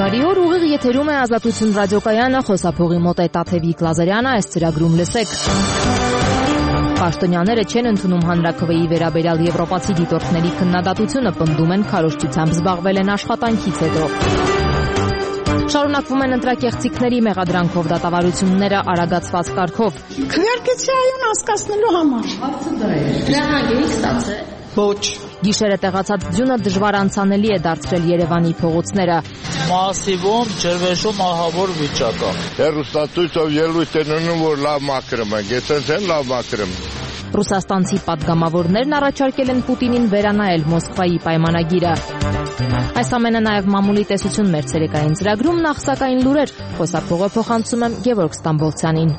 Բարի օր, ուղիղ եթերում է Ազատություն ռադիոկայանը, խոսափողի մոտ է Տաթևիկ Լազարյանը, այս ծրագրում լսեք։ Պաշտոնյաները չեն ընդունում հանրաքվեի վերաբերյալ եվրոպացի դիտորդների քննադատությունը, պնդում են քարոզչությամբ զբաղվել են աշխատանքից հետո։ Շարունակվում են ընտրակեղծիքների մեղադրանքով դատավարությունները արագացված կարգով։ Քվեարկեցիայուն հասկացնելու համար։ Դրա հանգիստ ստացել։ Ոչ։ Գիշերը տեղացած ձյունը դժվար անցանելի է դարձրել Երևանի փողոցները։ Մասիվում ջրվեժում ահավոր վիճակ է։ Հեռուստացույցով ելույթ են ունում, որ լավ մաքրում են, գեցենց են լավ մաքրում։ Ռուսաստանցի պատգամավորներն առաջարկել են Պուտինին վերանայել Մոսկվայի պայմանագիրը։ Այս ամենը նաև մամուլի տեսություն մեր ցերեկային ծրագրում, նախ սակայն լուրեր, խոսափողը փոխանցում եմ Գևորգ Ստամբոլցյանին։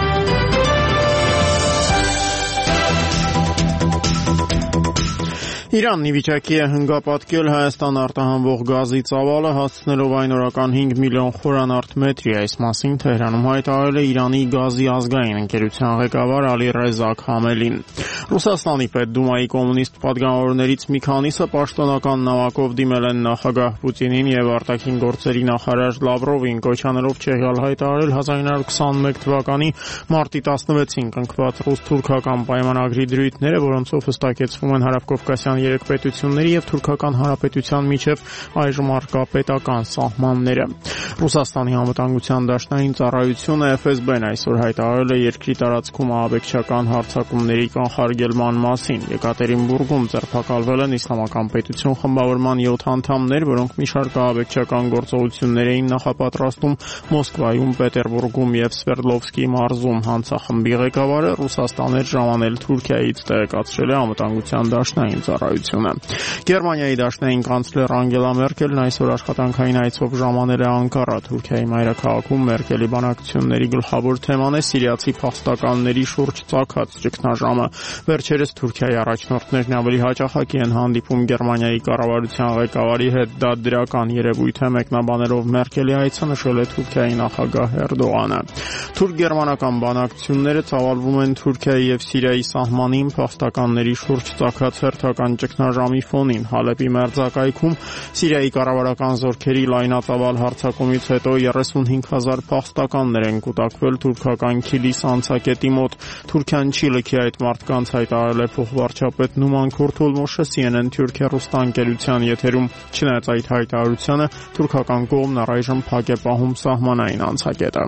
Իրանն ի վիճակի է հնգապատկել Հայաստան արտահանվող գազի ծավալը, հասցնելով այն օրական 5 միլիոն խորանարդ մետրի, այս մասին Թեհրանում հայտարարել է Իրանի գազի ազգային ընկերության ղեկավար Ալի-Ռեզա Քամելին։ Ռուսաստանի Պետդումայի կոմունիստ պատգամավորներից մի քանիսը պաշտոնական նամակով դիմել են նախագահ Պուտինին եւ արտաքին գործերի նախարար Լավրովին, կոչանելով Չեխիալ հայտարարել 1921 թվականի մարտի 16-ին կնքված ռուս-թուրքական պայմանագրի դրույթները, որոնցով հստակեցվում են հարավկովկասյան երեք պետությունների եւ Թուրքական Հանրապետության միջև այժմ առկա պետական սահմանները։ Ռուսաստանի անվտանգության դաշնային ծառայությունը FSB-ն այսօր հայտարարել է երկրի տարածքում ահաբեկչական հարձակումների կանխարգելման մասին։ Եկատերինբուրգում ձերբակալվել են Իսլամական պետություն խմբավորման 7 անդամներ, որոնք մի շարք ահաբեկչական գործողություններ էին նախապատրաստում Մոսկվայում, Պետերբուրգում եւ Սվերդլովսկի մարզում։ Հանցախմբի ղեկավարը Ռուսաստան էր ժամանել Թուրքիայից, տեղեկացրել է անվտանգության դաշնային ծառայությունը։ Գերմանիայի դաշնային կանցլեր Անգելա Մերկելն այսօր աշխատանքային այցով ժամանել է Անկարա, Թուրքիայի մայրաքաղաքում Մերկելի բանակցությունների գլխավոր թեման է սիրիացի փախստականների շուրջ ծագած ճգնաժամը։ Վերջերս Թուրքիայի առաջնորդներն ավելի հաճախակի են հանդիպում Գերմանիայի կառավարության ղեկավարի հետ, դա դրական երևույթ է, մեկնաբանելով Մերկելի այցը նշել է Թուրքիայի նախագահ Էրդողանը։ Թուրք-գերմանական բանակցությունները ծավալվում են Թուրքիայի եւ Սիրիայի սահմանին փախստականների շուրջ ծագած հերթական ճգնաժամի ֆոնին։ Հալեպի մերձակայքում Սիրիայի կառավարական զորքերի լայնածավալ հարձակումից հետո 35,000 փախստականներ են կուտակվել թուրքական Քիլիս անցակետի մոտ։ Թուրքիան չի լքի այդ մարդկանց, հայտարարել է փոխվարչապետ Նուման Քուրթուլմուշը CNN Թուրքիա ռուստանգերության եթերում։ Չնայած այդ հայտարարությանը, թուրքական կողմն առայժմ փակ է պահում սահմանային անցակետը։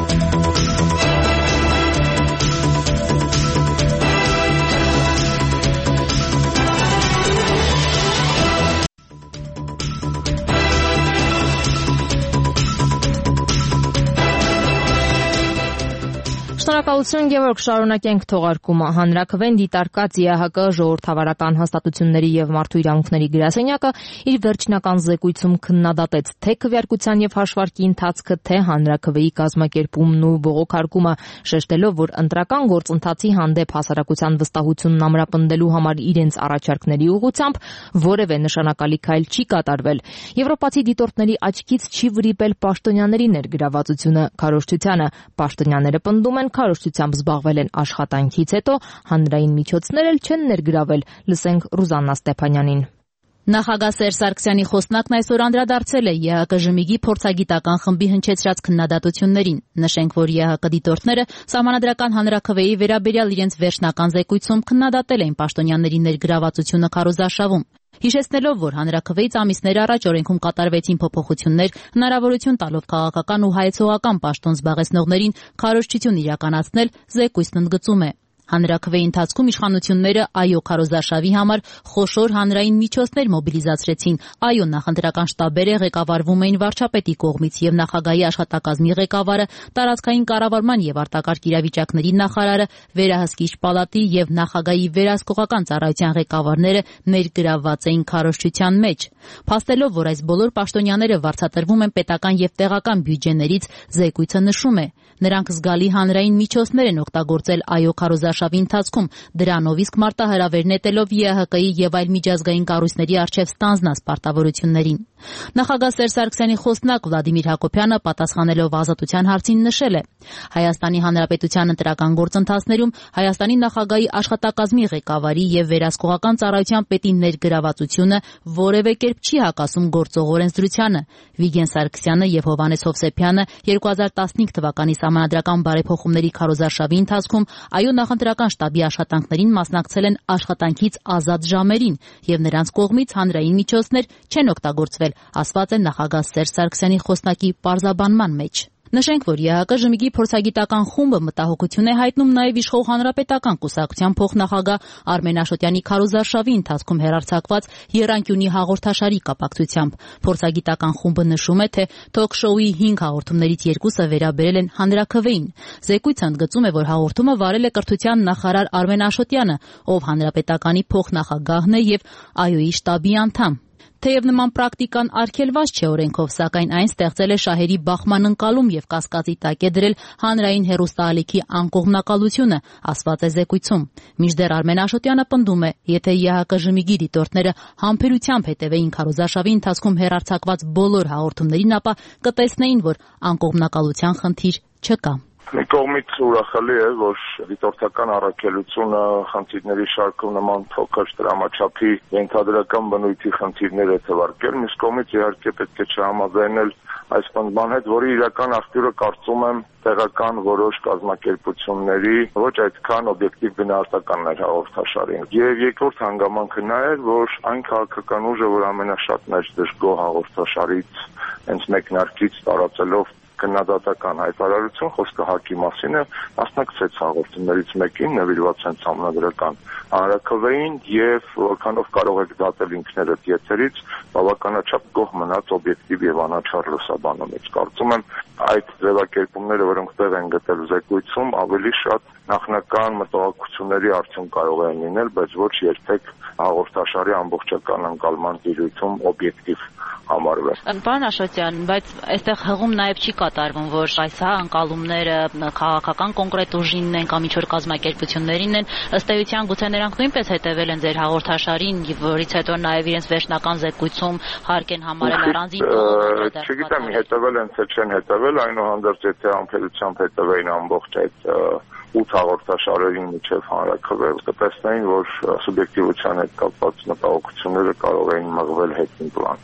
Շնորհակալություն Գևորգ, շարունակենք թողարկումը։ Հանրաքվեն դիտարկած ԵԱՀԿ ժողովրդավարական հաստատությունների եւ մարդու իրավունքների գրասենյակը իր վերջնական զեկույցում քննադատեց թե քվեարկության եւ հաշվարկի ընթացքը, թե հանրաքվեի կազմակերպումն ու բողոքարկումը, շեշտելով, որ ընտրական գործընթացի հանդեպ հասարակության վստահությունն ամրապնդելու համար իրենց առաջարկների ուղղությամբ որևէ նշանակալի քայլ չի կատարվել։ Եվրոպացի դիտորդների աչքից չի վրիպել պաշտոնյաների ներգրավվածությունը, քարոզչությանը։ Պաշտոնյաները պնդում են քարոզչությամբ զբաղվել են աշխատանքից հետո, հանրային միջոցներ էլ չեն ներգրավել։ Լսենք Ռուզաննա Ստեփանյանին։ Նախագահ Սերժ Սարգսյանի խոսնակն այսօր անդրադարձել է ԵԱՀԿ ժմիգի փորձագիտական խմբի հնչեցրած քննադատություններին։ Նշենք, որ ԵԱՀԿ դիտորդները Սահմանադրական հանրաքվեի վերաբերյալ իրենց վերջնական զեկույցում քննադատել էին պաշտոնյաների ներգրավվածությունը քարոզարշավում։ Հիշեցնելով, որ հանրաքվեից ամիսներ առաջ օրենքում կատարվեցին փոփոխություններ, հնարավորություն տալով քաղաքական ու հայեցողական պաշտոն զբաղեցնողներին քարոզչություն իրականացնել, զեկույցն ընդգծում է։ Հանրաքվեի ընթացքում իշխանությունները այո քարոզարշավի համար խոշոր հանրային միջոցներ մոբիլիզացրեցին։ Այո նախընտրական շտաբերը ղեկավարվում էին վարչապետի կողմից եւ նախագահի աշխատակազմի ղեկավարը, տարածքային կառավարման եւ արտակարգ իրավիճակների նախարարը, վերահսկիչ պալատի եւ նախագահի վերահսկողական ծառայության ղեկավարները ներգրավված էին քարոզչության մեջ։ Փաստելով, որ այս բոլոր պաշտոնյաները վարձատրվում են պետական եւ տեղական բյուջեներից, զեկույցը նշում է. նրանք զգալի հանրային միջոցներ են օգտագործել այո քարոզարշավի քարոզարշավի ընթացքում, դրանով իսկ մարտահրավեր նետելով ԵԱՀԿ-ի եւ այլ միջազգային կառույցների առջեւ ստանձնած պարտավորություններին։ Նախագահ Սերժ Սարգսյանի խոսնակ Վլադիմիր Հակոբյանը պատասխանելով ազատության հարցին նշել է. Հայաստանի Հանրապետության ընտրական գործընթացներում Հայաստանի նախագահի աշխատակազմի ղեկավարի եւ վերահսկողական ծառայության պետի ներգրավվածությունը որևէ կերպ չի հակասում գործող օրենսդրությանը։ Վիգեն Սարգսյանը եւ Հովհաննես Հովսեփյանը 2015 թվականի սահմանադրական բարեփոխումների քարոզարշավի ընթացքում ԱՅՈ նախընտրական շտաբի աշխատանքներին մասնակցել են աշխատանքից ազատ ժամերին եւ նրանց կողմից հանրային միջոցներ չեն օգտագործվել, ասված է նախագահ Սերժ Սարգսյանի խոսնակի պարզաբանման մեջ։ Նշենք, որ ԵԱՀԿ Ժմիգի փորձագիտական խումբը մտահոգություն է հայտնում նաև իշխող հանրապետական կուսակցության փոխնախագահ Արմեն Աշոտյանի քարոզարշավի ընթացքում հեռարձակված եռանկյունի հաղորդաշարի կապակցությամբ։ Փորձագիտական խումբը նշում է, թե թոք-շոուի 5 հաղորդումներից 2-ը վերաբերել են հանրաքվեին։ Զեկույցը ընդգծում է, որ հաղորդումը վարել է կրթության նախարար Արմեն Աշոտյանը, ով հանրապետականի փոխնախագահն է եւ ԱՅՈ-ի շտաբի անդամ։ Թեև նման պրակտիկան արգելված չէ օրենքով, սակայն այն ստեղծել է շահերի բախման ընկալում եւ կասկածի տակ է դրել հանրային հեռուստաալիքի անկողմնակալությունը, ասված է զեկույցում։ Մինչդեռ Արմեն Աշոտյանը պնդում է, եթե ԵԱՀԿ Ժմիգի դիտորդները համբերությամբ հետևեին քարոզարշավի ընթացքում հեռարձակված բոլոր հաղորդումներին, ապա կտեսնեին, որ անկողմնակալության խնդիր չկա։ Մի կողմից ուրախալի է, որ դիտորդական առաքելությունը խնդիրների շարքում նման փոքր դրամաչափի ենթադրական բնույթի խնդիրներ է թվարկել, մյուս կողմից իհարկե պետք է չհամաձայնել այս պնդման հետ, որի իրական աղբյուրը կարծում եմ տեղական որոշ կազմակերպությունների ոչ այդքան օբյեկտիվ գնահատականներ հաղորդաշարին։ Եվ երկրորդ հանգամանքը նա էր, որ այն քաղաքական ուժը, որ ամենաշատն էր դժգոհ հաղորդաշարից հենց մեկնարկից տարածելով քննադատական հայտարարություն, խոսքը ՀԱԿ-ի մասին է, մասնակցեց հաղորդումներից մեկին, նվիրված հենց համանդրական հանրաքվեին եւ որքանով կարող եք դատել ինքներդ եթերից, բավականաչափ գոհ մնաց օբյեկտիվ եւ անաչառ լուսաբանումից։ Կարծում եմ այդ ձևակերպումները, որոնք տեղ են գտել զեկույցում, ավելի շատ նախնական մտահոգությունների արդյունք կարող են լինել, բայց ոչ երբեք հաղորդաշարի ամբողջական ընկալման տիրույթում օբյեկտիվ համարվել։ Պարոն Աշոտյան, բայց այստեղ հղում նաև չի կատարվում, որ այս ընկալումները քաղաքական կոնկրետ ուժինն են կամ ինչ-որ կազմակերպություններին են, ըստ էության գուցե նրանք նույնպես հետևել են ձեր հաղորդաշարին, որից հետո նաև իրենց վերջնական զեկույցում հարկ են համարել առանձին։ Չգիտեմ, հետևել են, թե չեն հետևել, այնուհանդերձ եթե ամբողջությամբ հետևեին ամբողջ այդ 8 հաղորդաշարերին միջև հանրաքվե, կտեսնեին, որ սուբյեկտիվության հետ կապված մտահոգությունները կարող էին մղվել հետին պլան։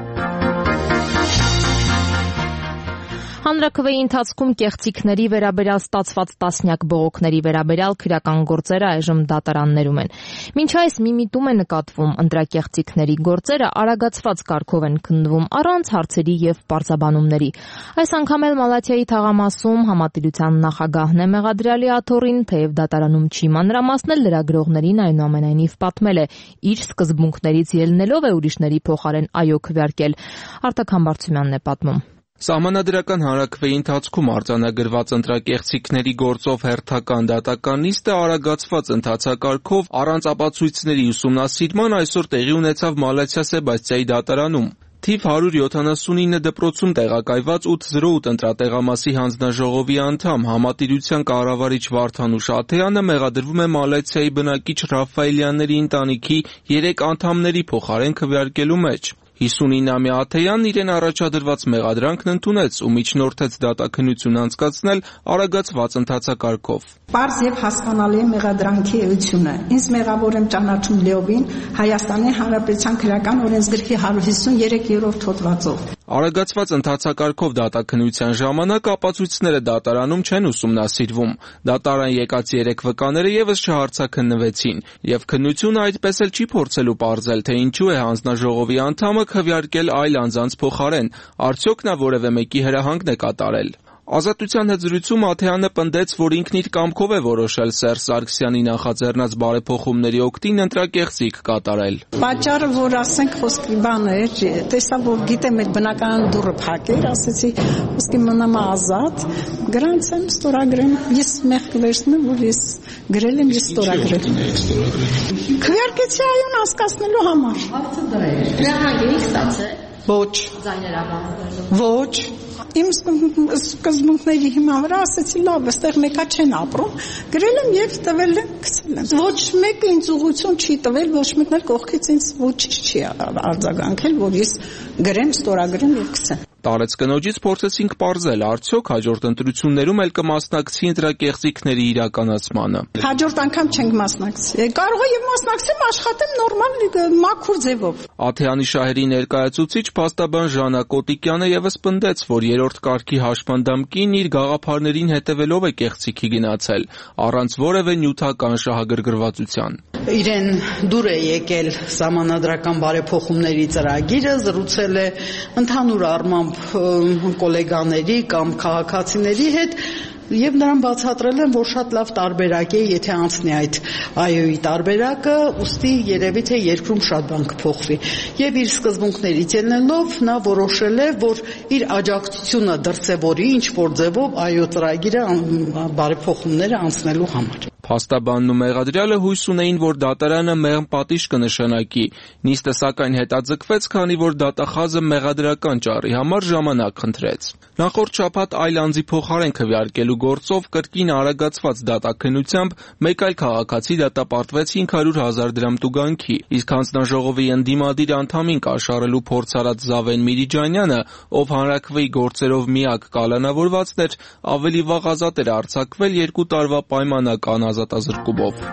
Հանրաքվեի ընթացքում կեղծիքների վերաբերյալ ստացված տասնյակ բողոքների վերաբերյալ քրեական գործերը այժմ դատարաններում են։ Մինչ այս մի միտում է նկատվում, ընտրակեղծիքների գործերը արագացված կարգով են քննվում առանց հարցերի եւ պարզաբանումների։ Այս անգամ էլ Մալաթիայի թաղամասում համատիրության նախագահն է մեղադրյալի աթոռին, թեև դատարանում չի մանրամասնել, լրագրողներին այնուամենայնիվ պատմել է, իր սկզբունքներից ելնելով է ուրիշների փոխարեն ԱՅՈ քվեարկել։ Արտակ Համբարձումյանն է պատմում։ Սահմանադրական հանրաքվեի ընթացքում արձանագրված ընտրակեղծիքների գործով հերթական դատական նիստը արագացված ընթացակարգով առանց ապացույցների ուսումնասիրման այսօր տեղի ունեցավ Մալաթիա Սեբաստիայի դատարանում։ Թիվ 179 դպրոցում տեղակայված 808 ընտրատեղամասի հանձնաժողովի անդամ համատիրության կառավարիչ Վարդանուշ Աթեյանը մեղադրվում է Մալաթիայի բնակիչ Ռաֆայելյանների ընտանիքի 3 անդամների փոխարեն քվեարկելու մեջ։ 59-ամյա Աթեյանն իրեն առաջադրված մեղադրանքն ընդունեց ու միջնորդեց դատաքննություն անցկացնել արագացված ընթացակարգով։ Պարզ եւ հասկանալի է մեղադրանքի էությունը։ Ինձ մեղավոր եմ ճանաչում լիովին Հայաստանի Հանրապետության քրեական օրենսգրքի 153-րդ հոդվածով։ Արագացված ընթացակարգով դատաքննության ժամանակ ապացույցները դատարանում չեն ուսումնասիրվում։ Դատարան եկած 3 վկաները եւս չհարցաքննվեցին, եւ քննությունը այդպես էլ չի փորձելու պարզել, թե ինչու է հանձնաժողովի անդամը քվեարկել այլ անձանց փոխարեն, արդյոք նա որևէ մեկի հրահանգն է կատարել։ Ազատության հետ զրույցում Աթեյանը պնդեց, որ ինքն իր կամքով է որոշել Սերժ Սարգսյանի նախաձեռնած բարեփոխումների օգտին ընտրակեղծիք կատարել։ Պատճառը, որ ասենք խոսքի բանը էր, տեսա, որ գիտեմ այդ բնական դուռը փակեր, ասեցի, ոսկի մնամ ազատ, գրանցեմ, ստորագրեմ, ես մեղք վերցնեմ, որ ես գրել եմ, ես ստորագրել։ Քվեարկեցի այուն հասկացնելու համար։ Հաղթը դա էր։ Հրահանգ էիք ստացել։ Ոչ։ Ոչ։ Իմ սկզբունքների հիման վրա ասեցի լավ, այստեղ մեկա չեն ապրում, գրել եմ եւ տվել եմ, գցել եմ։ Ոչ մեկը ինձ ուղղություն չի տվել, ոչ մեկն էլ կողքից ինձ ոչինչ չի արձագանքել, որ ես գրեմ, ստորագրեմ եւ գցեմ։ Տարեց կնոջից փորձեցինք պարզել, արդյոք հաջորդ ընտրություններում էլ կմասնակցի նրա կեղծիքների իրականացմանը։ Հաջորդ անգամ չենք մասնակցի։ Կարող է եւ մասնակցեմ, աշխատեմ նորմալ մաքուր ձևով։ Աթեյանի շահերի ներկայացուցիչ փաստաբան Ժանա Կոտիկյանը եւս պնդեց, որ երրորդ կարգի հաշվանդամ կին իր գաղափարներին հետևելով է կեղծիքի գնացել, առանց որևէ նյութական շահագրգռվածության։ Իրեն դուր է եկել սահմանադրական բարեփոխումների ծրագիրը, զրուցել է ընդհանուր առմամբ գոլեգաների կամ քաղաքացիների հետ եւ նրան բացատրել են, որ շատ լավ տարբերակ է, եթե անցնի այդ այոյի տարբերակը, ուստի երևի թե երկրում շատ բան կփոխվի։ Եվ իր սկզբունքներից ելնելով նա որոշել է, որ իր աջակցությունը դրսևորի ինչ որ ձևով այո ծրագիրը բարեփոխումները անցնելու համար։ Փաստաբանն ու մեղադրյալը հույս ունեին, որ դատարանը մեղմ պատիժ կնշանակի։ Նիստը սակայն հետաձգվեց, քանի որ դատախազը մեղադրական ճառի համար ժամանակ խնդրեց։ Նախորդ շաբաթ այլ անձի փոխարեն քվեարկելու գործով կրկին արագացված դատաքննությամբ մեկ այլ քաղաքացի դատապարտվեց 500,000 դրամ տուգանքի, իսկ հանձնաժողովի ընդդիմադիր անդամին կաշառելու փորձ արած Զավեն Միրիջանյանը, ով հանրաքվեի գործերով միակ կալանավորվածն էր, ավելի վաղ ազատ էր արձակվել 2 տարվա պայմանական ազատազրկումով։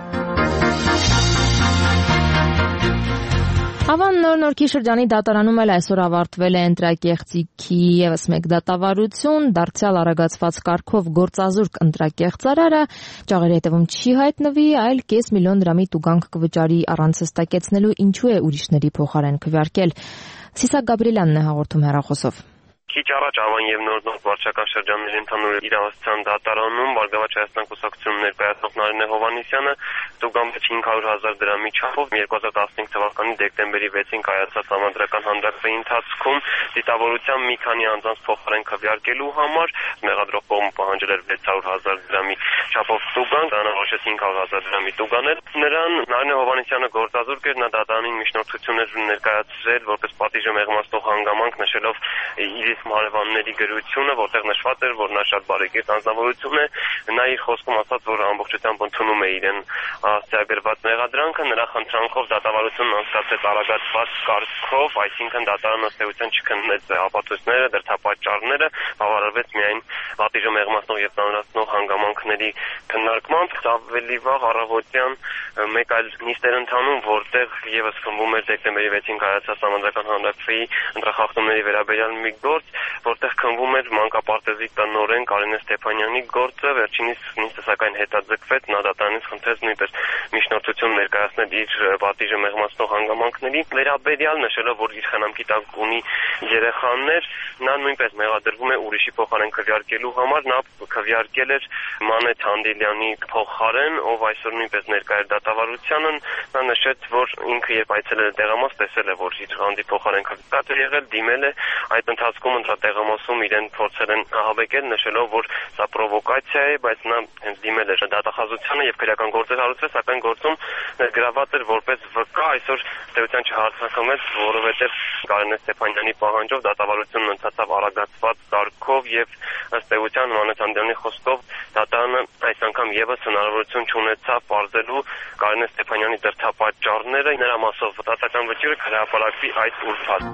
Ավան Նոր-Նորքի շրջանի դատարանում էլ այսօր ավարտվել է ընտրակեղծիքի եւս մեկ դատավարություն, դարձյալ արագացված կարգով գործազուրկ ընտրակեղծարարը ճաղերի հետևում չի հայտնվի, այլ կես միլիոն դրամի տուգանք կվճարի առանց հստակեցնելու ինչու է ուրիշների փոխարեն քվեարկել։ Սիսակ Գաբրիելյանն է հաղորդում հեռախոսով։ Քիչ առաջ Ավան եւ Նոր-Նորք վարչական շրջանների ընդհանուր իրավասության դատարանում Բարգավաճ Հայաստան կուսակցություն ներկայացնող Նարինե Հովհաննիսյանը տուգանվեց 500,000 դրամի չափով 2015 թվականի դեկտեմբերի 6-ին կայացած համանդրական հանրաքվեի ընթացքում դիտավորության մի քանի անձանց փոխարեն քվեարկելու համար մեղադրող կողմը պահանջել էր 600,000 դրամի չափով տուգանք, անորոշեց 500,000 դրամի տուգանել։ Նրան Նարինե Հովհաննիսյանը գործազուրկ էր, նա դատարանին միջնորդություններ ներկայացրել որպես պատիժը մեղմացնող հանգամանք, նշելով իր հարևանների գրությունը, որտեղ նշված էր, որ նա շատ բարեկետ անձնավորություն է, նա իր խոսքում ասաց, որ ամբողջությամբ ընդունում է իրեն ստիագրված մեղադրանքը, նրա խնդրանքով դատավարությունն անցկացեց արագացված կարգով, այսինքն դատարանը ըստ էության չքննեց ապացույցները, դրդապատճառները, բավարարվեց միայն պատիժը մեղմացնող եւ ծանրացնող հանգամանքների քննարկմամբ։ Ավելի վաղ առավոտյան մեկ այլ նիստ էր ընթանում, որտեղ եւս խմբում էր դեկտեմբերի 6-ին կայացած համանդրական հանրաքվեի ընտրախախտումների վերաբերյալ մի գործ, որտեղ քննվում էր մանկապարտեզի տնօրեն Կարինե Ստեփանյանի գործը, վերջինիս նիստը սակայն հետաձգվեց, նա դատարանից խնդրեց նույնպես միջնորդություն ներկայացնել իր պատիժը մեղմացնող հանգամանքների վերաբերյալ, նշելով, որ իր խնամքի տակ ունի երեխաներ, նա նույնպես մեղադրվում է ուրիշի փոխարեն քվեարկելու համար, նա քվեարկել էր Մանե Թանդիլյանի փոխարեն, ով այսօր նույնպես ներկա էր դատավարությանը, նա նշեց, որ ինքը երբ այցելել է տեղամաս, տեսել է, որ իր հանդի փոխարեն քվեարկած է եղել, դիմել է, այդ ընթացքում ընտրատեղամասում իրեն փորձել են ահաբեկել, նշելով, որ սա պրովոկացիա է, բայց նա հենց դիմել էր դատախազությանը եւ քրեական գործեր հարուցել, սակայն գործում ներգրաված էր որպես վկա, այսօր ստեյության չհարցակամեց, որովհետեւ Կարինե Ստեփանյանի պահանջով դատավարությունն ընթացավ արագացված կարգով եւ ըստ էության Մանե Թանդիլյանի խոսքով դատարանը այս անգամ եւս հնարավորություն չունեցավ պարզելու Կարինե Ստեփանյանի դրդապատճառները, նրա մասով դատական վճիռը կհրապարակվի այդ ուրբաթ։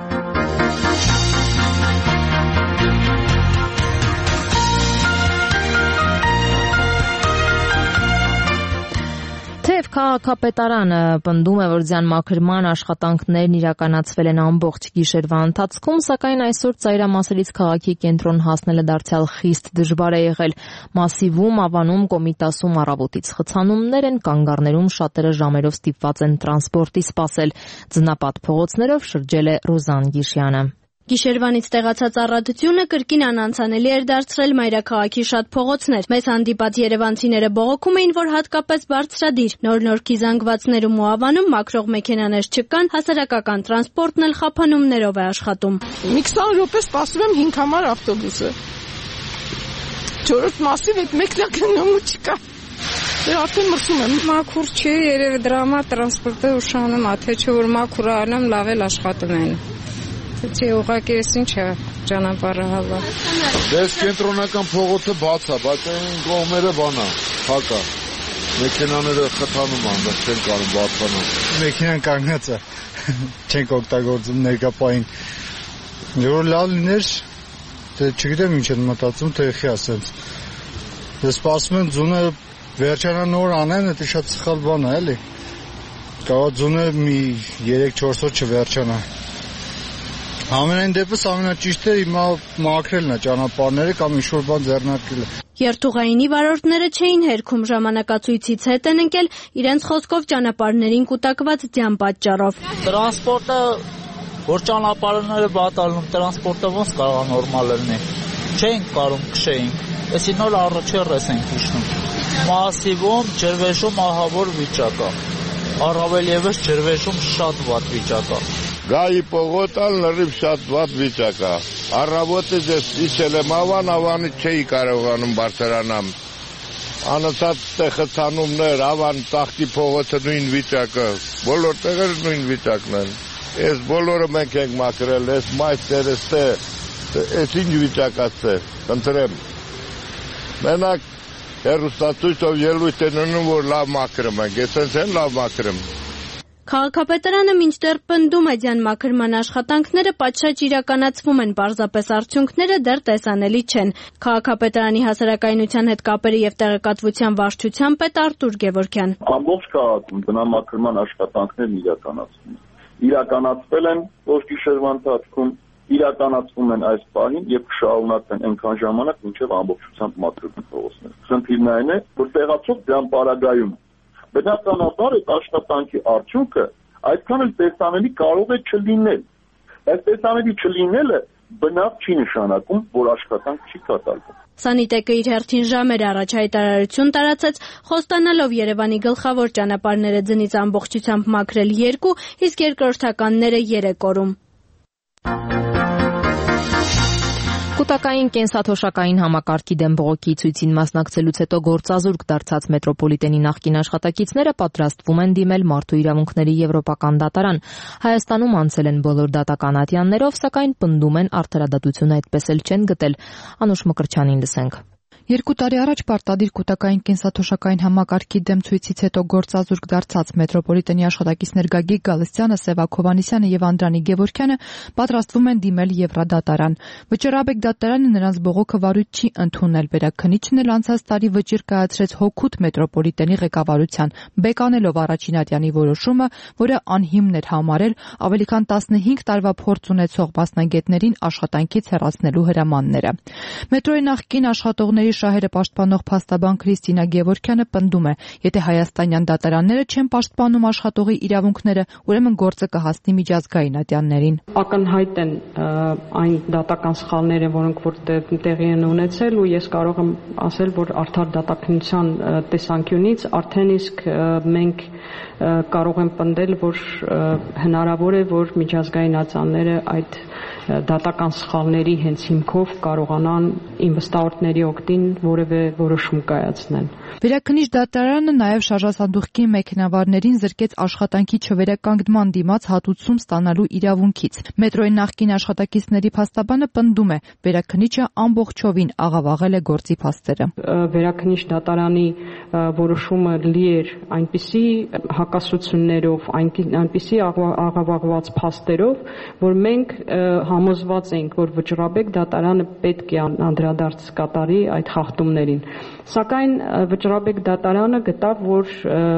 Թեև քաղաքապետարանը պնդում է, որ ձյանմաքրման աշխատանքներն իրականացվել են ամբողջ գիշերվա ընթացքում, սակայն այսօր ծայրամասերից քաղաքի կենտրոն հասնելը դարձյալ խիստ դժվար է եղել։ Մասիվում, Ավանում, Կոմիտասում առավոտից խցանումներ են, կանգառներում շատերը ժամերով ստիպված են տրանսպորտի սպասել։ Ձնապատ փողոցներով շրջել է Ռոզան Գիշյանը։ Գիշերվանից տեղացած առատությունը կրկին անանցանելի էր դարձրել մայրաքաղաքի շատ փողոցներ։ Մեզ հանդիպած երևանցիները բողոքում էին, որ հատկապես բարձրադիր Նոր-Նորքի զանգվածներում ու Ավանում մաքրող մեքենաներ չկան, հասարակական տրանսպորտն էլ խափանումներով է աշխատում։ Մի 20 րոպե սպասում եմ 5 համար ավտոբուսը։ Չորրորդ մասիվ այդ մեքենան չկա։ Դե արդեն մրցում եմ։ Մաքուր չի, երևի դրա համար տրանսպորտը ուշանում, թե չէ որ մաքուր անեմ, լավ էլ աշխատում են։ Թե ուղղակի էս ինչ է ճանապարհը հալա։ Դες կենտրոնական փողոցը բաց է, բայց այն կողմերը բանա, փակ է։ Մեքենաները խթանում են, բայց չեն կարող բացանալ։ Մեքենան կանգնած է, չենք օգտագործում ներկապային։ Որ լավ լիներ, թե չգիտեմ ինչ են մտածում, թե եղի ասենց։ Ես սպասում եմ ձունը վերջանա նոր անեն, դա շատ սխալ բան է, էլի։ Կարող ձունը մի 3-4 օր չվերջանա։ Ամենայն դեպս ամենաճիշտը հիմա մաքրելն է ճանապարհները կամ ինչ-որ բան ձեռնարկելը։ Երթուղայինի վարորդները չէին հերքում ժամանակացույցից հետ են ընկել իրենց խոսքով ճանապարհներին կուտակված ձյան պատճառով։ Տրանսպորտը, որ ճանապարհները բատալնում, տրանսպորտը ոնց կարող է նորմալ լինի։ Չէինք կարող քշեինք։ Էսի նոր առաջերս ենք իջնում։ Մասիվում ջրվեժում ահավոր վիճակ է։ Առավել եւս ջրվեժում շատ վատ վիճակ է։ Գայի պողոտալ լրիվ շատ վատ վիճակ է։ Առավոտը ես իջել եմ ավանի չէի կարողանում բարձրանամ։ Անընդհատ խցանումներ, ավան տախտի փողոցը նույն վիճակը, բոլոր տեղերը նույն վիճակն են։ Այս բոլորը մենք ենք մաքրել, այս մայրերը ստե, այս ինչ վիճակած է, ընտրեմ։ Մենակ հեռուստացույցով ելույթ են ունում, որ լավ մաքրում ենք, ես են լավ մաքրում։ Քաղաքապետարանը մինչդեռ պնդում է ձյան մաքրման աշխատանքները պատշաճ իրականացվում են, պարզապես արդյունքները դեռ տեսանելի չեն։ Քաղաքապետարանի հասարակայնության հետ կապերի եւ տեղեկատվության վարչության պետ Արտուր Գևորգյան։ Ամբողջ քաղաքում բնամաքրման աշխատանքներն իրականացվել են ոչ գիշերվա ընթացքում, իրականացվում են այս պահին եւ կշարունակվեն այնքան ժամանակ, մինչեւ ամբողջությամբ մաքրվեն փողոցները։ Խնդիրն այն է, որ տեղացող ձյան պարագայում բնականաբար այդ աշխատանքի արդյունքը այդքան էլ տեսանելի կարող է չլինել։ Այս տեսանելի չլինելը բնավ չի նշանակում, որ աշխատանք չի կատարվում։ Սանիտեկը իր հերթին ժամեր առաջ հայտարարություն տարածեց, խոստանալով Երևանի գլխավոր ճանապարհները ձնից ամբողջությամբ մաքրել 2, իսկ երկրորդականները 3 օրում։ Կուտակային կենսաթոշակային համակարգի դեմ բողոքի ցույցին մասնակցելուց հետո գործազուրկ դարձած մետրոպոլիտենի նախկին աշխատակիցները պատրաստվում են դիմել Մարդու իրավունքների եվրոպական դատարան։ Հայաստանում անցել են բոլոր դատական ատյաններով, սակայն պնդում են արդարադատությունը այդպես էլ չեն գտել։ Անուշ Մկրտչյանին լսենք։ 2 տարի առաջ պարտադիր կուտակային կենսաթոշակային համակարգի դեմ ցույցից հետո գործազուրկ դարձած մետրոպոլիտենի աշխատակիցներ Գագիկ Գալստյանը, Սևակ Հովհաննիսյանը եւ Անդրանիկ Գևորգյանը պատրաստվում են դիմել Եվրադատարան։ Վճռաբեկ դատարանը նրանց բողոքը վարույթ չի ընդունել։ Վերաքննիչն էլ անցած տարի վճիռ կայացրեց հօգուտ մետրոպոլիտենի ղեկավարության, բեկանելով առաջին ատյանի որոշումը, որը անհիմն էր համարել ավելի քան 15 տարվա փորձ ունեցող մասնագետներին աշխատանքից հեռացնելու հրամանները։ Մետրոյի նախկին աշխատողների շահերը պաշտպանող փաստաբան Քրիստինա Գևորգյանը պնդում է, եթե հայաստանյան դատարանները չեն պաշտպանում աշխատողի իրավունքները, ուրեմն գործը կհասնի միջազգային ատյաններին։ Ակնհայտ են այն դատական սխալները, որոնք որ տեղի են ունեցել, ու ես կարող եմ ասել, որ արդար դատականության տեսանկյունից արդեն իսկ մենք կարող ենք պնդել, որ հնարավոր է, որ միջազգային ատյանները այդ դատական սխալների հենց հիմքով կարողանան ինվեստորների օգտին որևէ որոշում կայացնեն։ Վերաքննիչ դատարանը նաև շարժասանդուղքի մեքենավարներին զրկեց աշխատանքի չվերականգնման դիմաց հատուցում ստանալու իրավունքից։ Մետրոյի նախկին աշխատակիցների փաստաբանը պնդում է, վերաքննիչը ամբողջովին աղավաղել է գործի փաստերը։ Վերաքննիչ դատարանի որոշումը լի էր այնպիսի հակասություններով, այնպիսի աղավաղված փաստերով, որ մենք համոզված ենք, որ վճռաբեկ դատարանը պետք է անդրադարձ կատարի այդ խախտումներին։ Սակայն վճռաբեկ դատարանը գտավ, որ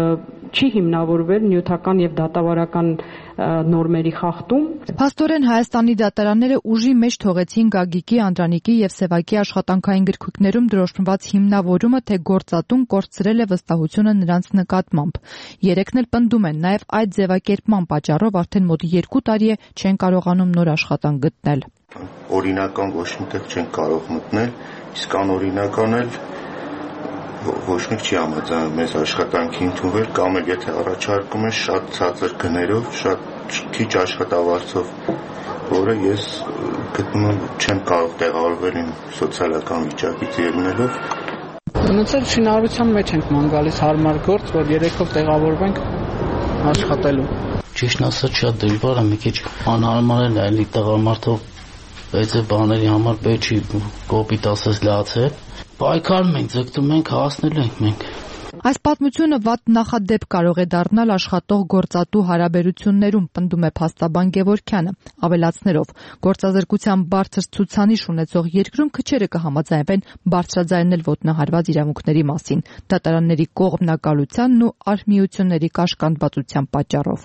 չի հիմնավորվել նյութական եւ դատավարական նորմերի խախտում։ Փաստորեն Հայաստանի դատարանները ուժի մեջ թողեցին Գագիկի, Անդրանիկի եւ Սևակի աշխատանքային գրքույկներում դրոշմված հիմնավորումը, թե գործատուն կորցրել է վստահությունը նրանց նկատմամբ։ Երեքն էլ պնդում են, նաեւ այդ ձևակերպման պատճառով արդեն մոտ 2 տարի է չեն կարողանում նոր աշխատանք գտնել։ Օրինական ոչ միտեղ չեն կարող մտնել, իսկ անօրինական էլ ոչ մեկ չի համաձայնում մեզ աշխատանքի ընդունվել, կամ էլ եթե առաջարկում են շատ ցածր գներով, շատ քիչ աշխատավարձով, որը ես գտնում եմ չեմ կարող տեղավորվել իմ սոցիալական վիճակից ելնելով։ Գնացել շինարարության մեջ ենք ման գալիս հարմար գործ, որ 3-ով տեղավորվենք աշխատելու։ ճիշտն ասած շատ դժվար է, մի քիչ անհարմար է նայելի տղամարդով այդ բաների համար պետք չի կոպիտ ասած լացել։ Պայքարում ենք, ձգտում ենք, հասնելու ենք մենք։ Այս պատմությունը վատ նախադեպ կարող է դառնալ աշխատող գործատու հարաբերություններում, պնդում է փաստաբան Գևորգյանը, ավելացնելով. գործազրկության բարձր ցուցանիշ ունեցող երկրում քչերը կհամաձայնվեն բարձրաձայնել ոտնահարված իրավունքների մասին, դատարանների կողմնակալությանն ու արհմիությունների կաշկանդվածության պատճառով։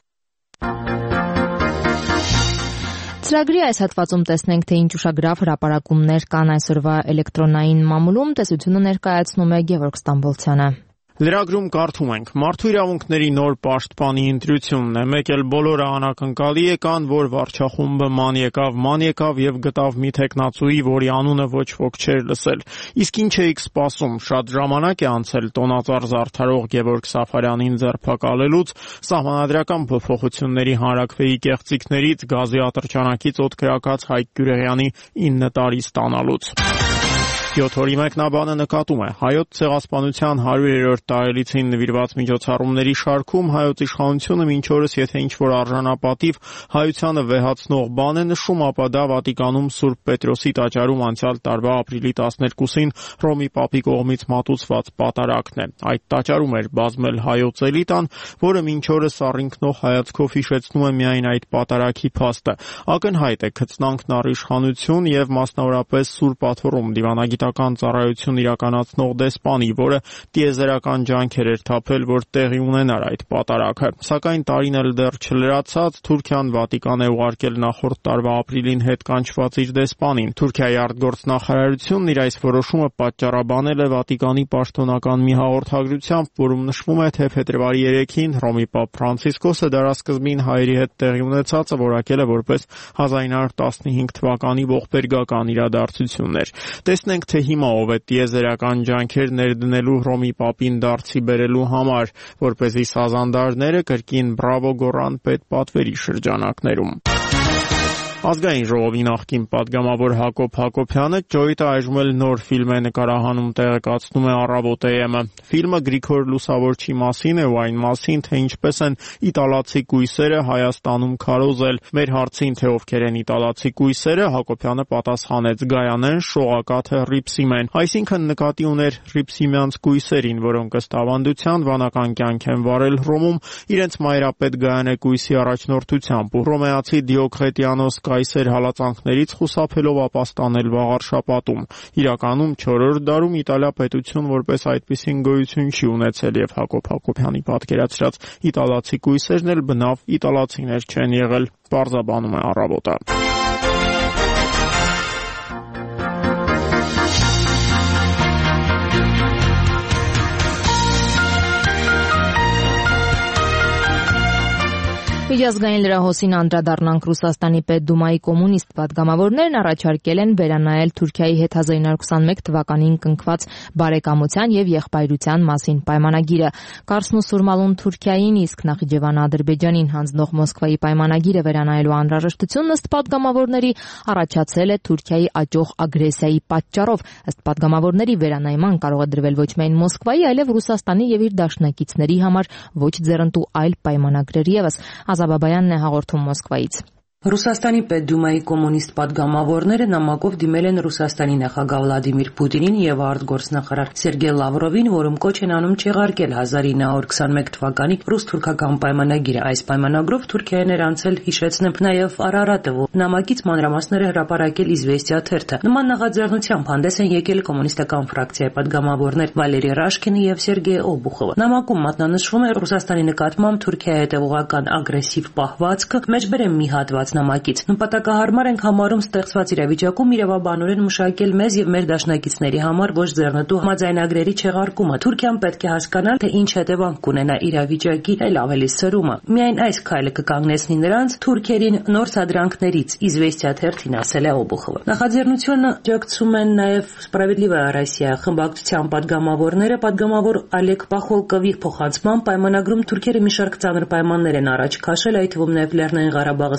Ծրագրի այս հատվածում տեսնենք, թե ինչ ուշագրավ հրապարակումներ կան այսօրվա էլեկտրոնային մամուլում, տեսությունը ներկայացնում է Գևորգ Ստամբոլցյանը։ Լրագրում կարդում ենք. Մարդու իրավունքների նոր պաշտպանի ընտրությունն է, մեկ էլ բոլորը անակնկալի եկան, որ վարչախումբը ման եկավ եւ գտավ մի տեխնացուի, որի անունը ոչ ոք չէր լսել։ Իսկ ինչ էիք սպասում, շատ ժամանակ է անցել տոնածառ զարդարող Գևորգ Սաֆարյանին ձերբակալելուց, սահմանադրական փոփոխությունների հանրաքվեի կեղծիքներից, գազի ատրճանակից օդկրակած Հայկ Գյուրեղյանի 9 տարի ստանալուց։ 7 օրի մեկնաբանը նկատում է. Հայոց ցեղասպանության 100-րդ տարելիցին նվիրված միջոցառումների շարքում հայոց իշխանությունը մինչ օրս եթե ինչ-որ արժանապատիվ հայությանը վեհացնող բան է նշում, ապա դա Վատիկանում Սուրբ Պետրոսի տաճարում անցյալ տարվա ապրիլի 12-ին Հռոմի Պապի կողմից մատուցված պատարագն է։ Այդ տաճարում էր բազմել հայոց էլիտան, որը մինչ օրս առինքնող հայացքով հիշեցնում է միայն այդ պատարագի փաստը։ Ակնհայտ է քծնանքն առ իշխանություն եւ մասնավորապես Սուրբ Աթոռում դիվանագիտական ծառայություն իրականացնող դեսպանի, որը տիեզերական ջանքեր էր թափել, որ տեղի ունենար այդ պատարագը։ Սակայն տարին էլ դեռ չլրացած Թուրքիան Վատիկան է ուղարկել նախորդ տարվա ապրիլին հետ կանչված իր դեսպանին։ Թուրքիայի արտգործնախարարությունն իր այս որոշումը պատճառաբանել է Վատիկանի պաշտոնական մի հաղորդագրությամբ, որում նշվում է, թե փետրվարի 3-ին Հռոմի Պապ Ֆրանցիսկոսը դարասկզբին հայերի հետ տեղի ունեցածը որակել է որպես 1915 թվականի ողբերգական իրադարձություններ։ Տեսնենք, թե հիմա ով է տիեզերական ջանքեր ներդնելու Հռոմի Պապին դարձի բերելու համար, որպեսզի սազանդարները կրկին բրավո գոռան պետպատվերի շրջանակներում։ Ազգային ժողովի նախկին պատգամավոր Հակոբ Հակոբյանը Ջոյիտը այժմ էլ նոր ֆիլմ է նկարահանում, տեղեկացնում է Առավոտ-ը։ Ֆիլմը Գրիգոր Լուսավորչի մասին է ու այն մասին, թե ինչպես են իտալացի կույսերը Հայաստանում քարոզել։ Մեր հարցին, թե ովքեր են իտալացի կույսերը, Հակոբյանը պատասխանեց. Գայանեն, Շողակա թե Ռիփսիմեն, այսինքն նկատի ուներ Ռիփսիմյանց կույսերին, որոնք ըստ ավանդության վանական կյանք են վարել Հռոմում իրենց մայրապետ Գայանե կույսի առաջնորդությամբ ու հռոմեացի Դիոկլետիանոս կայսեր հալածանքներից խուսափելով ապաստանել վաղարշապատում։ Իրականում 4-րդ դարում Իտալիա պետություն որպես այդպիսին գոյություն չի ունեցել եւ Հակոբ Հակոբյանի պատկերացրած իտալացի կույսերն էլ բնավ իտալացիներ չեն եղել, պարզաբանում է Առավոտը։ Միջազգային լրահոսին անդրադառնանք Ռուսաստանի Պետդումայի կոմունիստ պատգամավորներն առաջարկել են վերանայել Թուրքիայի հետ 1921 թվականին կնքված բարեկամության եւ եղբայրության մասին պայմանագիրը։ Կարսն ու Սուրմալուն Թուրքիային, իսկ Նախիջևանը Ադրբեջանին հանձնող Մոսկվայի պայմանագիրը վերանայելու անհրաժեշտությունն ըստ պատգամավորների առաջացել է Թուրքիայի աճող ագրեսիայի պատճառով։ Ըստ պատգամավորների վերանայման կարող է դրվել ոչ միայն Մոսկվայի, այլև Ռուսաստանի եւ իր դաշնակիցների համար ոչ ձեռնտու այլ պայմանագրեր եւս։ Ազաբաբայանն է հաղորդում Մոսկվայից։ Ռուսաստանի Պետդումայի կոմունիստ պատգամավորները նամակով դիմել են Ռուսաստանի նախագահ Վլադիմիր Պուտինին եւ արտգործնախարար Սերգեյ Լավրովին, որում կոչ են անում չեղարկել 1921 թվականի ռուս-թուրքական պայմանագիրը։ Այս պայմանագրով Թուրքիան էր անցել, հիշեցնեմ, նաեւ Արարատը, նամակից մանրամասները հրապարակել Իզվեստիա թերթը։ Նման նախաձեռնությամբ հանդես են եկել կոմունիստական ֆրակցիայի պատգամավորներ Վալերի Ռաշկինը եւ Սերգեյ Օբուխովը։ Նամակում մատնանշվում է Ռուսաստանի նկատմամբ Թուրքիայի հետևողական ագրեսիվ պահվածքը, մեջբերեմ մի հատված նամակից։ Նպատակահարմար ենք համարում ստեղծված իրավիճակում իրավաբանորեն մշակել մեզ եւ մեր դաշնակիցների համար ոչ ձեռնտու համաձայնագրերի չեղարկումը։ Թուրքիան պետք է հասկանա, թե ինչ հետևանք կունենա իրավիճակի այլ ավելի սրումը։ Միայն այս քայլը կկանգնեցնի նրանց թուրքերին նոր սադրանքներից, Իզվեստիա թերթին ասել է Օբուխովը։ Նախաձեռնությունը աջակցում են նաեւ Սպրավեդլիվա Ռոսիա խմբակցության պատգամավորները, պատգամավոր Ալեկ Պախոլկովի փոխանցման պայմանագրում թուրքերը մի շարք ծանր պայմաններ են առաջ քաշել, այդ թվում նաեւ Լեռնային Ղարաբաղը ստեղծելու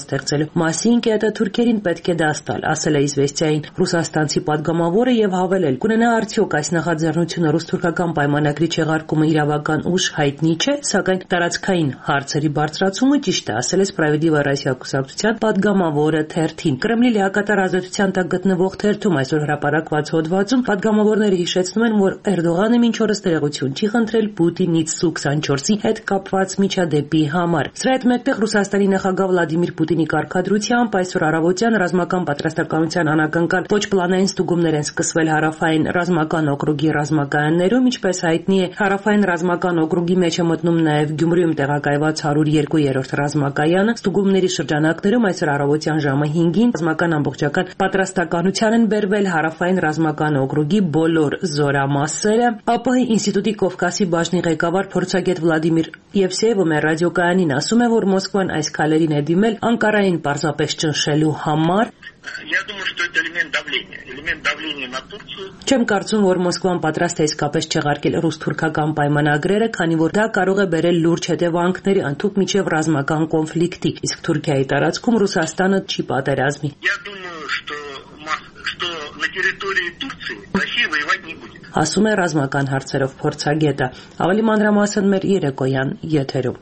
մասին կետը թուրքերին պետք է դաս տալ, ասել է Իզվեստիային ռուսաստանցի պատգամավորը եւ հավելել. կունենա արդյոք այս նախաձեռնությունը ռուս-թուրքական պայմանագրի չեղարկումը իրավական ուժ հայտնի չէ, սակայն տարածքային հարցերի բարձրացումը ճիշտ է, ասել է Սպրավեդիվա Ռոսիա կուսակցության պատգամավորը թերթին։ Կրեմլի լիակատար ազդեցության տակ գտնվող թերթում այսօր հրապարակված հոդվածում պատգամավորները հիշեցնում են, որ Էրդողանը մինչ օրս տեղեկություն չի խնդրել Պուտինից Սու-24-ի հետ կապված միջադեպի համար։ Սրա հետ մեկտեղ Ռուսաստանի նախագահ Վլադիմիր Պուտինի կարգադրությամբ այսօր առավոտյան ռազմական պատրաստակամության անակնկալ ոչ պլանային ստուգումներ են սկսվել հարավային ռազմական օկրուգի ռազմակայաններում, ինչպես հայտնի է, հարավային ռազմական օկրուգի մեջ է մտնում նաև Գյումրիում տեղակայված 102-րդ ռազմակայանը։ Ստուգումների շրջանակներում այսօր առավոտյան ժամը 5-ին ռազմական ամբողջական պատրաստականության են բերվել հարավային ռազմական օկրուգի բոլոր զորամասերը։ ԱՊՀ ինստիտուտի Կովկասի բաժնի ղեկավար փորձագետ Վլադիմիր Եվսեևը մեր ռադիոկայանին ասում է, որ Մոսկվան այս քայլերին է դիմել Անկարային պարզապես ճնշելու համար։ Չեմ կարծում, որ Մոսկվան պատրաստ է իսկապես չեղարկել ռուս-թուրքական պայմանագրերը, քանի որ դա կարող է բերել լուրջ հետևանքների, ընդհանուր միջև ռազմական կոնֆլիկտի, իսկ Թուրքիայի տարածքում Ռուսաստանը չի պատերազմի։ Ասում է ռազմական հարցերով փորձագետը։ Ավելի մանրամասն մեր երեկոյան եթերում։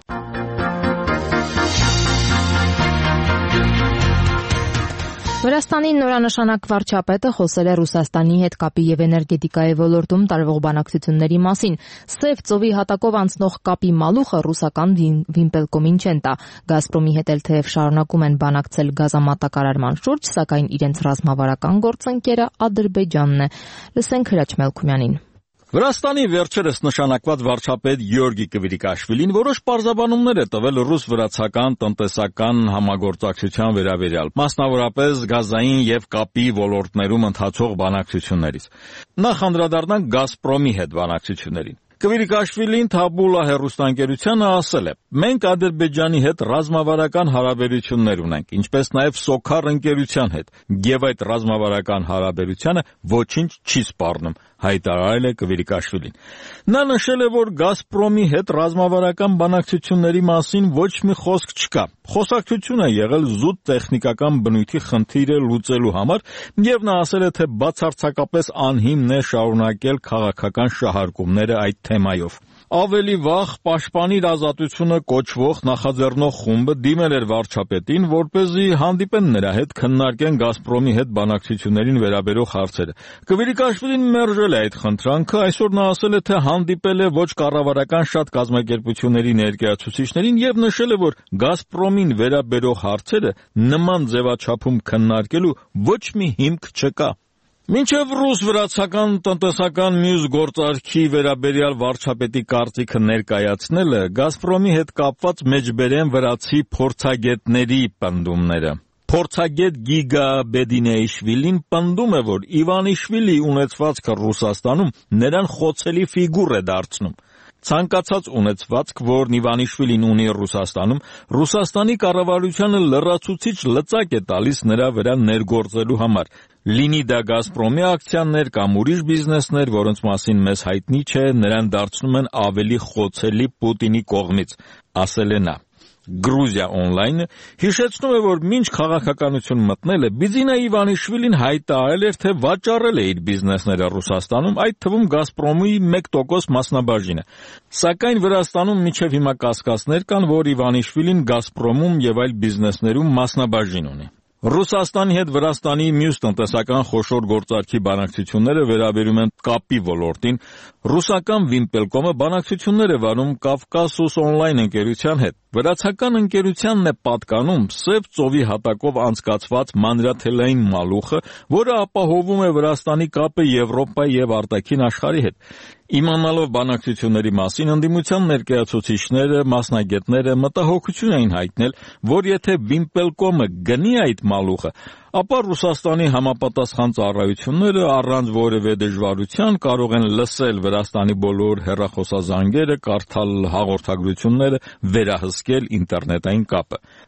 Վրաստանի նորանշանակ վարչապետը խոսել է Ռուսաստանի հետ կապի եւ էներգետիկայի ոլորտում տարվող բանակցությունների մասին։ Սև ծովի հատակով անցնող կապի մալուխը ռուսական Վիմպելկոմին չեն տա։ Գազպրոմի հետ էլ թեև շարունակում են բանակցել գազամատակարարման շուրջ, սակայն իրենց ռազմավարական գործընկերը Ադրբեջանն է։ Լսենք Հրաչ Մելքումյանին։ Վրաստանի վերջերս նշանակված վարչապետ Գյորգի Կվիրիկաշվիլին որոշ պարզաբանումներ է տվել ռուս-վրացական տնտեսական համագործակցության վերաբերյալ, մասնավորապես գազային եւ կապի ոլորտներում ընթացող բանակցություններից։ Նախ անդրադառնանք Գազպրոմի հետ բանակցություններին։ Կվիրիկաշվիլին Թաբուլա հեռուստաընկերությանը ասել է. «Մենք Ադրբեջանի հետ ռազմավարական հարաբերություններ ունենք, ինչպես նաև Սոքար ընկերության հետ, եւ այդ ռազմավարական հարաբերությունը ոչինչ չի սպառնում», հայտարարել է Կվիրիկաշվիլին։ Նա նշել է, որ Գազպրոմի հետ ռազմավարական բանակցությունների մասին ոչ մի խոսք չկա։ Խոսակցություն է եղել զուտ տեխնիկական բնույթի խնդիրը լուծելու համար, եւ նա ասել է, թե բացարձակապես անհիմն է շարունակել քաղաքական շահարկումները այդ թեմայով։ Ավելի վաղ Պաշտպանիր ազատությունը կոչվող նախաձեռնող խումբը դիմել էր վարչապետին, որպեսզի հանդիպեն նրա հետ, քննարկեն Գազպրոմի հետ բանակցություններին վերաբերող հարցերը։ Կվիրիկաշվիլին մերժել է այդ խնդրանքը, այսօր նա ասել է, թե հանդիպել է ոչ կառավարական շատ կազմակերպությունների ներկայացուցիչներին եւ նշել է, որ Գազպրոմին վերաբերող հարցերը նման ձևաչափում քննարկելու ոչ մի հիմք չկա։ Մինչև ռուս-վրացական տնտեսական մյուս գործարքի վերաբերյալ վարչապետի կարծիքը ներկայացնելը Գազպրոմի հետ կապված մեջբերեն վրացի փորձագետների պնդումները։ Փորձագետ Գիգա Բեդինեյշվիլին պնդում է, որ Իվանիշվիլի ունեցվածքը Ռուսաստանում նրան խոցելի ֆիգուր է դարձնում։ Ցանկացած ունեցվածք, որն Իվանիշվիլին ունի Ռուսաստանում, Ռուսաստանի կառավարությանը լրացուցիչ լծակ է տալիս նրա վրա ներգործելու համար։ Լինի դա Գազպրոմի ակցիաներ կամ ուրիշ բիզնեսներ, որոնց մասին մեզ հայտնի չէ, նրան դարձնում են ավելի խոցելի Պուտինի կողմից, ասել է նա։ Գրուզիա օնլայնը հիշեցնում է, որ մինչ քաղաքականություն մտնել է, Բիձինա Իվանիշվիլին հայտարարել էր, թե վաճառել է իր բիզնեսները Ռուսաստանում, այդ թվում Գազպրոմի 1% մասնաբաժինը։ Սակայն Վրաստանում մինչև հիմա կասկածներ կան, որ Իվանիշվիլին Գազպրոմում եւ այլ բիզնեսներում մասնաբաժին ունի։ Ռուսաստանի հետ Վրաստանի մյուս տնտեսական խոշոր գործարքի բանակցությունները վերաբերում են կապի ոլորտին։ Ռուսական Վիմպելկոմը բանակցություններ է վարում Կավկասուս օնլայն ընկերության հետ։ Վրացական ընկերությանն է պատկանում Սև ծովի հատակով անցկացված մանրաթելային մալուխը, որը ապահովում է Վրաստանի կապը Եվրոպայի եւ արտաքին աշխարհի հետ։ Իմանալով բանակցությունների մասին ընդդիմության ներկայացուցիչները, մասնագետները մտահոգություն էին հայտնել, որ եթե Վիմպելկոմը գնի այդ մալուխը, ապա Ռուսաստանի համապատասխան ծառայությունները առանց որևէ դժվարության կարող են լսել Վրաստանի բոլոր հեռախոսազանգերը, կարդալ հաղորդագրությունները, վերահսկել ինտերնետային կապը։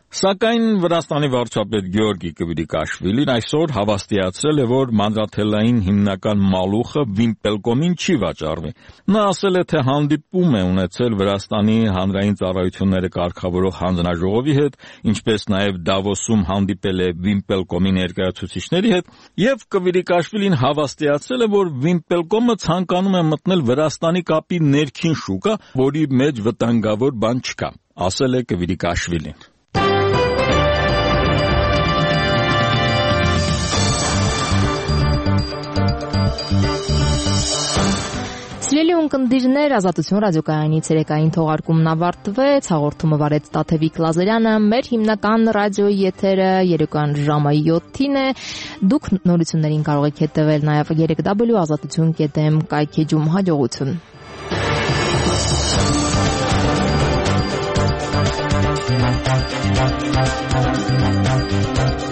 Սակայն Վրաստանի վարչապետ Գեորգի Կվիրիկաշվիլին այսօր հավաստիացրել է, որ մանրաթելային հիմնական մալուխը Վիմպելկոմին չի վաճառվի։ Նա ասել է, թե հանդիպում է ունեցել Վրաստանի հանրային ծառայությունները կարգավորող հանձնաժողովի հետ, ինչպես նաև Դավոսում հանդիպել է Վիմպելկոմի ներկայացուցիչների հետ, եւ Կվիրիկաշվիլին հավաստիացրել է, որ Վիմպելկոմը ցանկանում է մտնել Վրաստանի կապի ներքին շուկա, որի մեջ վտանգավոր բան չկա, ասել է Կվիրիկաշվիլին։ Սիրելի ունկնդիրներ, Ազատություն ռադիոկայանի ցերեկային թողարկումն ավարտվեց, հաղորդումը վարեց Տաթևիկ Լազարյանը, մեր հիմնական ռադիոյի եթերը երեկոյան ժամը 7-ին է, դուք նորություններին կարող եք հետևել նաև www.azatutun.am կայքեջում հաջողություն։